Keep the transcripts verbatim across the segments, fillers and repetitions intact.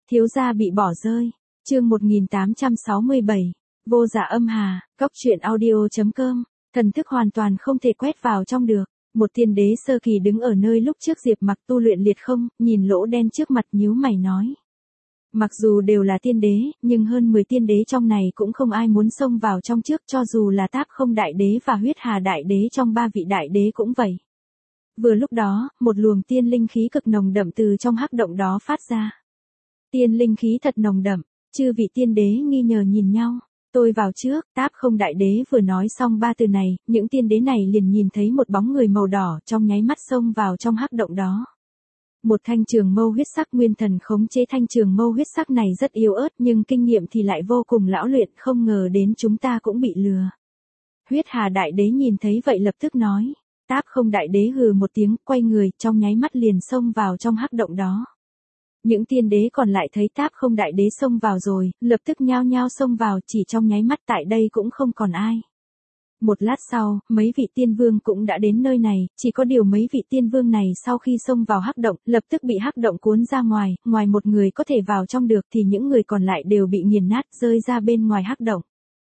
Thiếu gia bị bỏ rơi. Chương một nghìn tám trăm sáu mươi bảy. Vô Dạ Âm Hà, Cóc truyện audio.com. Thần thức hoàn toàn không thể quét vào trong được. Một tiên đế sơ kỳ đứng ở nơi lúc trước Diệp Mặc tu luyện liệt không, nhìn lỗ đen trước mặt nhíu mày nói. Mặc dù đều là tiên đế, nhưng hơn mười tiên đế trong này cũng không ai muốn xông vào trong trước, cho dù là Táp Không Đại Đế và Huyết Hà Đại Đế trong ba vị đại đế cũng vậy. Vừa lúc đó, một luồng tiên linh khí cực nồng đậm từ trong hắc động đó phát ra. Tiên linh khí thật nồng đậm, chư vị tiên đế nghi ngờ nhìn nhau. Tôi vào trước, Táp Không Đại Đế vừa nói xong ba từ này, những tiên đế này liền nhìn thấy một bóng người màu đỏ trong nháy mắt xông vào trong hắc động đó. Một thanh trường mâu huyết sắc nguyên thần khống chế thanh trường mâu huyết sắc này rất yếu ớt nhưng kinh nghiệm thì lại vô cùng lão luyện, không ngờ đến chúng ta cũng bị lừa. Huyết Hà Đại Đế nhìn thấy vậy lập tức nói. Táp Không Đại Đế hừ một tiếng, quay người, trong nháy mắt liền xông vào trong hắc động đó. Những tiên đế còn lại thấy Táp Không Đại Đế xông vào rồi, lập tức nhao nhao xông vào, chỉ trong nháy mắt tại đây cũng không còn ai. Một lát sau, mấy vị tiên vương cũng đã đến nơi này, chỉ có điều mấy vị tiên vương này sau khi xông vào hắc động, lập tức bị hắc động cuốn ra ngoài, ngoài một người có thể vào trong được thì những người còn lại đều bị nghiền nát rơi ra bên ngoài hắc động.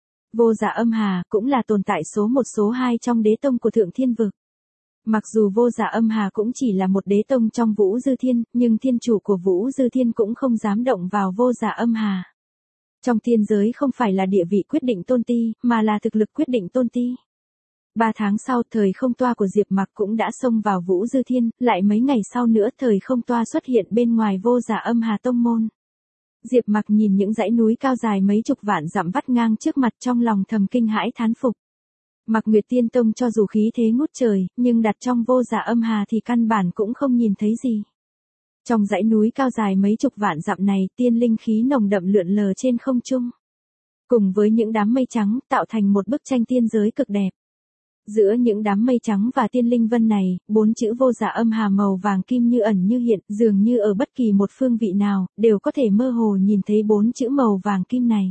Vô Dạ Âm Hà cũng là tồn tại số một số hai trong đế tông của Thượng Thiên Vực. Mặc dù Vô Dạ Âm Hà cũng chỉ là một đế tông trong Vũ Dư Thiên, nhưng thiên chủ của Vũ Dư Thiên cũng không dám động vào Vô Dạ Âm Hà. Trong thiên giới không phải là địa vị quyết định tôn ti, mà là thực lực quyết định tôn ti. Ba tháng sau, thời không toa của Diệp Mặc cũng đã xông vào Vũ Dư Thiên, lại mấy ngày sau nữa thời không toa xuất hiện bên ngoài Vô Dạ Âm Hà tông môn. Diệp Mặc nhìn những dãy núi cao dài mấy chục vạn dặm vắt ngang trước mặt trong lòng thầm kinh hãi thán phục. Mặc Nguyệt Tiên Tông cho dù khí thế ngút trời, nhưng đặt trong Vô Dạ Âm Hà thì căn bản cũng không nhìn thấy gì. Trong dãy núi cao dài mấy chục vạn dặm này, tiên linh khí nồng đậm lượn lờ trên không trung. Cùng với những đám mây trắng, tạo thành một bức tranh tiên giới cực đẹp. Giữa những đám mây trắng và tiên linh vân này, bốn chữ Vô Dạ Âm Hà màu vàng kim như ẩn như hiện, dường như ở bất kỳ một phương vị nào, đều có thể mơ hồ nhìn thấy bốn chữ màu vàng kim này.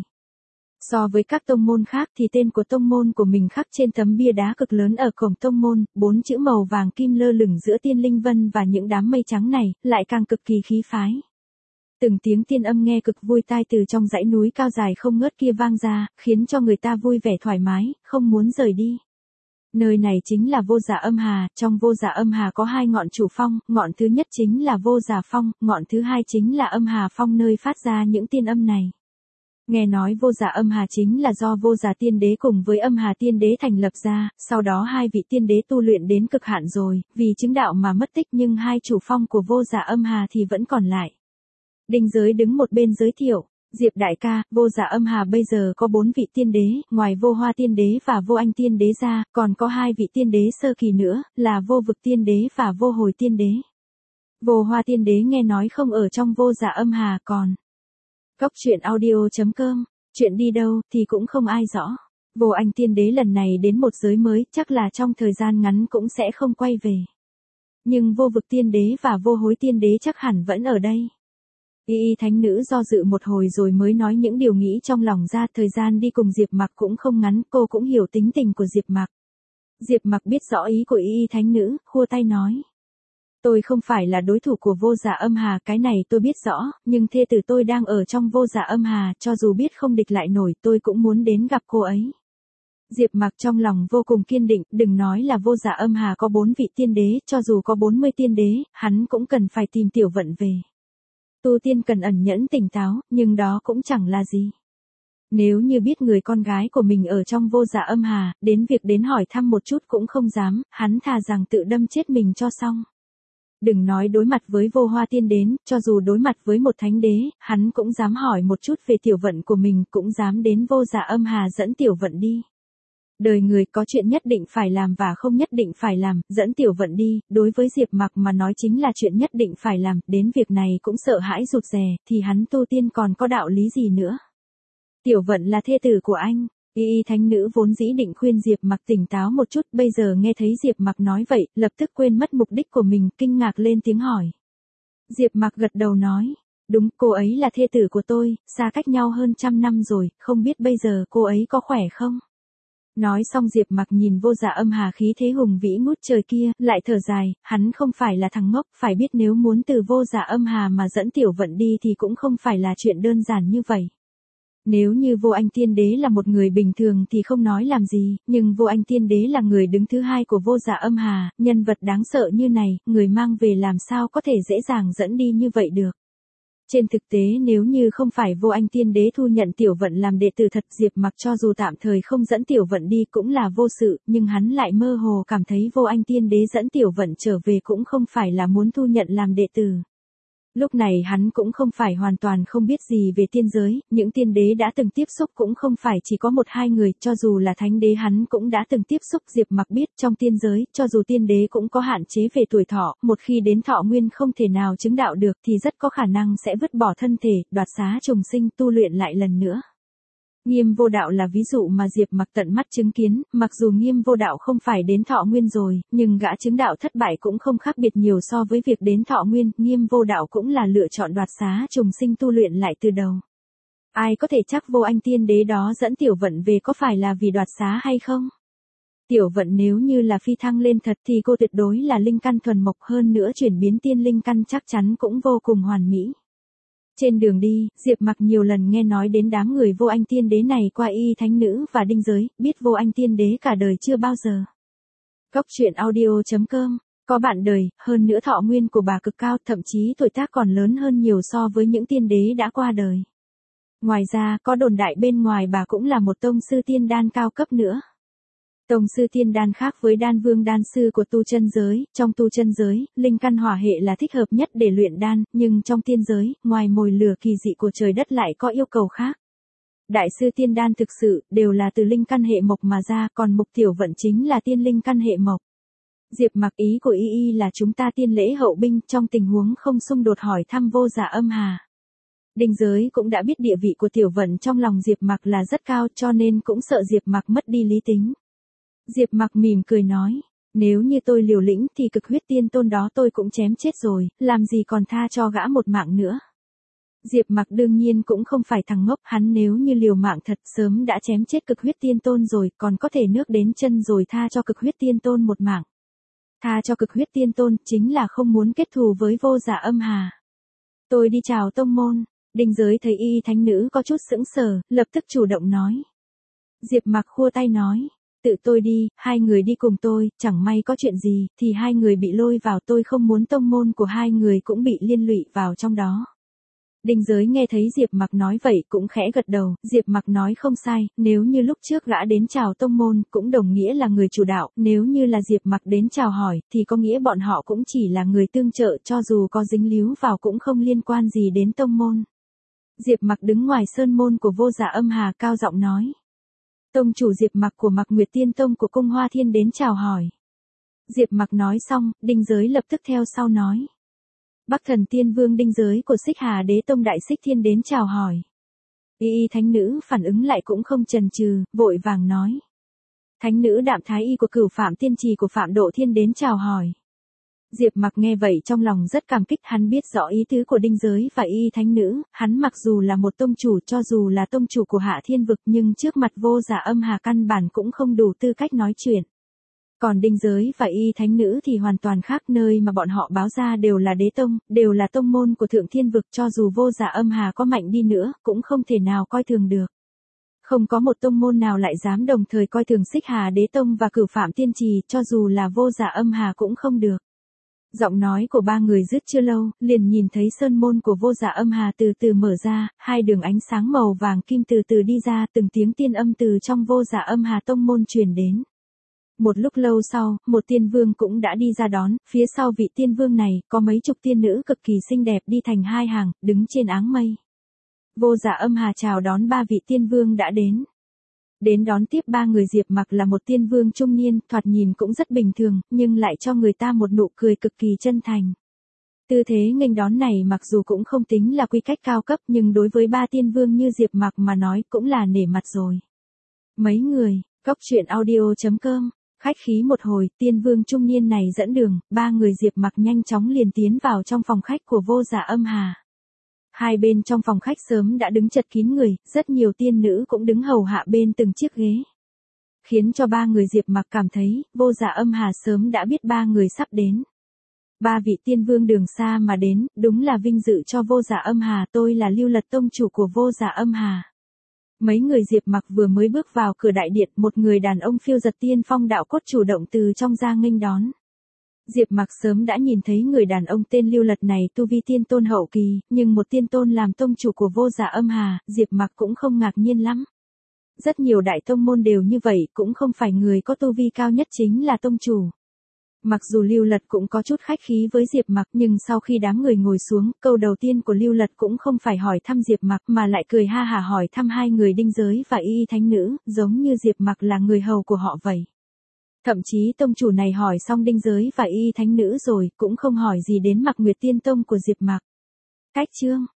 So với các tông môn khác thì tên của tông môn của mình khắc trên tấm bia đá cực lớn ở cổng tông môn, bốn chữ màu vàng kim lơ lửng giữa tiên linh vân và những đám mây trắng này, lại càng cực kỳ khí phái. Từng tiếng tiên âm nghe cực vui tai từ trong dãy núi cao dài không ngớt kia vang ra, khiến cho người ta vui vẻ thoải mái, không muốn rời đi. Nơi này chính là Vô Dạ Âm Hà, trong Vô Dạ Âm Hà có hai ngọn chủ phong, ngọn thứ nhất chính là Vô Dạ Phong, ngọn thứ hai chính là Âm Hà Phong nơi phát ra những tiên âm này. Nghe nói Vô Dạ Âm Hà chính là do Vô Dạ Tiên Đế cùng với Âm Hà Tiên Đế thành lập ra, sau đó hai vị tiên đế tu luyện đến cực hạn rồi, vì chứng đạo mà mất tích nhưng hai chủ phong của Vô Dạ Âm Hà thì vẫn còn lại. Đinh Giới đứng một bên giới thiệu, Diệp đại ca, Vô Dạ Âm Hà bây giờ có bốn vị tiên đế, ngoài Vô Hoa Tiên Đế và Vô Anh Tiên Đế ra, còn có hai vị tiên đế sơ kỳ nữa, là Vô Vực Tiên Đế và Vô Hồi Tiên Đế. Vô Hoa Tiên Đế nghe nói không ở trong Vô Dạ Âm Hà còn. Cóc truyện audio.com, chuyện đi đâu thì cũng không ai rõ. Vô Anh Tiên Đế lần này đến một giới mới, chắc là trong thời gian ngắn cũng sẽ không quay về. Nhưng Vô Vực Tiên Đế và Vô Hối Tiên Đế chắc hẳn vẫn ở đây. Y Y thánh nữ do dự một hồi rồi mới nói những điều nghĩ trong lòng ra, thời gian đi cùng Diệp Mặc cũng không ngắn, cô cũng hiểu tính tình của Diệp Mặc. Diệp Mặc biết rõ ý của Y Y thánh nữ, khua tay nói. Tôi không phải là đối thủ của Vô Dạ Âm Hà, cái này tôi biết rõ, nhưng thê tử tôi đang ở trong Vô Dạ Âm Hà, cho dù biết không địch lại nổi tôi cũng muốn đến gặp cô ấy. Diệp Mặc trong lòng vô cùng kiên định, đừng nói là Vô Dạ Âm Hà có bốn vị tiên đế, cho dù có bốn mươi tiên đế, hắn cũng cần phải tìm Tiểu Vận về. Tu tiên cần ẩn nhẫn tỉnh táo, nhưng đó cũng chẳng là gì. Nếu như biết người con gái của mình ở trong Vô Dạ Âm Hà, đến việc đến hỏi thăm một chút cũng không dám, hắn thà rằng tự đâm chết mình cho xong. Đừng nói đối mặt với Vô Hoa Tiên đến, cho dù đối mặt với một thánh đế, hắn cũng dám hỏi một chút về Tiểu Vận của mình, cũng dám đến Vô Dạ Âm Hà dẫn Tiểu Vận đi. Đời người có chuyện nhất định phải làm và không nhất định phải làm, dẫn Tiểu Vận đi, đối với Diệp Mặc mà nói chính là chuyện nhất định phải làm, đến việc này cũng sợ hãi rụt rè, thì hắn tu tiên còn có đạo lý gì nữa. Tiểu Vận là thê tử của anh. Y Y thánh nữ vốn dĩ định khuyên Diệp Mặc tỉnh táo một chút, bây giờ nghe thấy Diệp Mặc nói vậy, lập tức quên mất mục đích của mình, kinh ngạc lên tiếng hỏi. Diệp Mặc gật đầu nói, đúng, cô ấy là thê tử của tôi, xa cách nhau hơn trăm năm rồi, không biết bây giờ cô ấy có khỏe không? Nói xong Diệp Mặc nhìn Vô Dạ Âm Hà khí thế hùng vĩ ngút trời kia, lại thở dài, hắn không phải là thằng ngốc, phải biết nếu muốn từ Vô Dạ Âm Hà mà dẫn Tiểu Vận đi thì cũng không phải là chuyện đơn giản như vậy. Nếu như Vô Anh Tiên Đế là một người bình thường thì không nói làm gì, nhưng Vô Anh Tiên Đế là người đứng thứ hai của Vô Dạ Âm Hà, nhân vật đáng sợ như này, người mang về làm sao có thể dễ dàng dẫn đi như vậy được. Trên thực tế nếu như không phải Vô Anh Tiên Đế thu nhận Tiểu Vận làm đệ tử thật, Diệp Mặc cho dù tạm thời không dẫn Tiểu Vận đi cũng là vô sự, nhưng hắn lại mơ hồ cảm thấy Vô Anh Tiên Đế dẫn Tiểu Vận trở về cũng không phải là muốn thu nhận làm đệ tử. Lúc này hắn cũng không phải hoàn toàn không biết gì về tiên giới, những tiên đế đã từng tiếp xúc cũng không phải chỉ có một hai người, cho dù là thánh đế hắn cũng đã từng tiếp xúc. Diệp Mặc biết trong tiên giới, cho dù tiên đế cũng có hạn chế về tuổi thọ, một khi đến thọ nguyên không thể nào chứng đạo được thì rất có khả năng sẽ vứt bỏ thân thể, đoạt xá trùng sinh tu luyện lại lần nữa. Nghiêm Vô Đạo là ví dụ mà Diệp Mặc tận mắt chứng kiến, mặc dù Nghiêm Vô Đạo không phải đến thọ nguyên rồi, nhưng gã chứng đạo thất bại cũng không khác biệt nhiều so với việc đến thọ nguyên, Nghiêm Vô Đạo cũng là lựa chọn đoạt xá trùng sinh tu luyện lại từ đầu. Ai có thể chắc Vô Anh Tiên Đế đó dẫn Tiểu Vận về có phải là vì đoạt xá hay không? Tiểu Vận nếu như là phi thăng lên thật thì cô tuyệt đối là linh căn thuần mộc, hơn nữa chuyển biến tiên linh căn chắc chắn cũng vô cùng hoàn mỹ. Trên đường đi, Diệp Mặc nhiều lần nghe nói đến đám người Vô Anh Tiên Đế này qua Y Thánh Nữ và Đinh Giới, biết Vô Anh Tiên Đế cả đời chưa bao giờ. Cốc truyện audio chấm com, có bạn đời, hơn nữa thọ nguyên của bà cực cao, thậm chí tuổi tác còn lớn hơn nhiều so với những tiên đế đã qua đời. Ngoài ra, có đồn đại bên ngoài bà cũng là một tông sư tiên đan cao cấp nữa. Tông sư tiên đan khác với đan vương đan sư của tu chân giới, trong tu chân giới, linh căn hỏa hệ là thích hợp nhất để luyện đan, nhưng trong tiên giới, ngoài mồi lửa kỳ dị của trời đất lại có yêu cầu khác. Đại sư tiên đan thực sự, đều là từ linh căn hệ mộc mà ra, còn mục Tiểu Vận chính là tiên linh căn hệ mộc. Diệp Mặc ý của Y Y là chúng ta tiên lễ hậu binh, trong tình huống không xung đột hỏi thăm Vô Dạ Âm Hà. Đinh Giới cũng đã biết địa vị của Tiểu Vận trong lòng Diệp Mặc là rất cao, cho nên cũng sợ Diệp Mặc mất đi lý tính. Diệp Mặc mỉm cười nói, nếu như tôi liều lĩnh thì Cực Huyết Tiên Tôn đó tôi cũng chém chết rồi, làm gì còn tha cho gã một mạng nữa. Diệp Mặc đương nhiên cũng không phải thằng ngốc, hắn nếu như liều mạng thật sớm đã chém chết Cực Huyết Tiên Tôn rồi, còn có thể nước đến chân rồi tha cho Cực Huyết Tiên Tôn một mạng. Tha cho Cực Huyết Tiên Tôn chính là không muốn kết thù với Vô Dạ Âm Hà. Tôi đi chào tông môn. Đinh Giới thấy Y Thánh Nữ có chút sững sờ, lập tức chủ động nói. Diệp Mặc khua tay nói, tự tôi đi, hai người đi cùng tôi, chẳng may có chuyện gì, thì hai người bị lôi vào, tôi không muốn tông môn của hai người cũng bị liên lụy vào trong đó. Đinh Giới nghe thấy Diệp Mặc nói vậy cũng khẽ gật đầu, Diệp Mặc nói không sai, nếu như lúc trước gã đến chào tông môn, cũng đồng nghĩa là người chủ đạo, nếu như là Diệp Mặc đến chào hỏi, thì có nghĩa bọn họ cũng chỉ là người tương trợ, cho dù có dính líu vào cũng không liên quan gì đến tông môn. Diệp Mặc đứng ngoài sơn môn của Vô Dạ Âm Hà cao giọng nói. Tông chủ Diệp Mặc của Mặc Nguyệt Tiên Tông của Cung Hoa Thiên đến chào hỏi. Diệp Mặc nói xong, Đinh Giới lập tức theo sau nói. Bắc Thần Tiên Vương Đinh Giới của Xích Hà Đế Tông Đại Xích Thiên đến chào hỏi. Y Y Thánh Nữ phản ứng lại cũng không chần chừ, vội vàng nói. Thánh Nữ Đạm Thái Y của Cửu Phạm Tiên Trì của Phạm Độ Thiên đến chào hỏi. Diệp Mặc nghe vậy trong lòng rất cảm kích, hắn biết rõ ý tứ của Đinh Giới và Y Thánh Nữ, hắn mặc dù là một tông chủ, cho dù là tông chủ của Hạ Thiên Vực, nhưng trước mặt Vô Dạ Âm Hà căn bản cũng không đủ tư cách nói chuyện. Còn Đinh Giới và Y Thánh Nữ thì hoàn toàn khác, nơi mà bọn họ báo ra đều là đế tông, đều là tông môn của Thượng Thiên Vực, cho dù Vô Dạ Âm Hà có mạnh đi nữa, cũng không thể nào coi thường được. Không có một tông môn nào lại dám đồng thời coi thường Xích Hà Đế Tông và Cửu Phạm Tiên Trì, cho dù là Vô Dạ Âm Hà cũng không được. Giọng nói của ba người dứt chưa lâu, liền nhìn thấy sơn môn của Vô Dạ Âm Hà từ từ mở ra, hai đường ánh sáng màu vàng kim từ từ đi ra, từng tiếng tiên âm từ trong Vô Dạ Âm Hà tông môn truyền đến. Một lúc lâu sau, một tiên vương cũng đã đi ra đón, phía sau vị tiên vương này, có mấy chục tiên nữ cực kỳ xinh đẹp đi thành hai hàng, đứng trên áng mây. Vô Dạ Âm Hà chào đón ba vị tiên vương đã đến. Đến đón tiếp ba người Diệp Mặc là một tiên vương trung niên, thoạt nhìn cũng rất bình thường, nhưng lại cho người ta một nụ cười cực kỳ chân thành. Tư thế nghênh đón này mặc dù cũng không tính là quy cách cao cấp, nhưng đối với ba tiên vương như Diệp Mặc mà nói cũng là nể mặt rồi. Mấy người, cốc truyện audio chấm com, khách khí một hồi, tiên vương trung niên này dẫn đường, ba người Diệp Mặc nhanh chóng liền tiến vào trong phòng khách của Vô Dạ Âm Hà. Hai bên trong phòng khách sớm đã đứng chật kín người, rất nhiều tiên nữ cũng đứng hầu hạ bên từng chiếc ghế. khiến cho ba người Diệp Mặc cảm thấy, Vô Dạ Âm Hà sớm đã biết ba người sắp đến. Ba vị tiên vương đường xa mà đến, đúng là vinh dự cho Vô Dạ Âm Hà, tôi là Lưu Lật tông chủ của Vô Dạ Âm Hà. Mấy người Diệp Mặc vừa mới bước vào cửa đại điện, một người đàn ông phiêu giật tiên phong đạo cốt chủ động từ trong ra nghênh đón. Diệp Mặc sớm đã nhìn thấy người đàn ông tên Lưu Lật này tu vi tiên tôn hậu kỳ, nhưng một tiên tôn làm tông chủ của Vô Dạ Âm Hà, Diệp Mặc cũng không ngạc nhiên lắm. Rất nhiều đại tông môn đều như vậy, cũng không phải người có tu vi cao nhất chính là tông chủ. Mặc dù Lưu Lật cũng có chút khách khí với Diệp Mặc, nhưng sau khi đám người ngồi xuống, câu đầu tiên của Lưu Lật cũng không phải hỏi thăm Diệp Mặc mà lại cười ha hả hỏi thăm hai người Đinh Giới và Y Y Thánh Nữ, giống như Diệp Mặc là người hầu của họ vậy. Thậm chí tông chủ này hỏi xong Đinh Giới và Y Y Thánh Nữ rồi, cũng không hỏi gì đến Mạc Nguyệt Tiên Tông của Diệp Mặc. Cách chương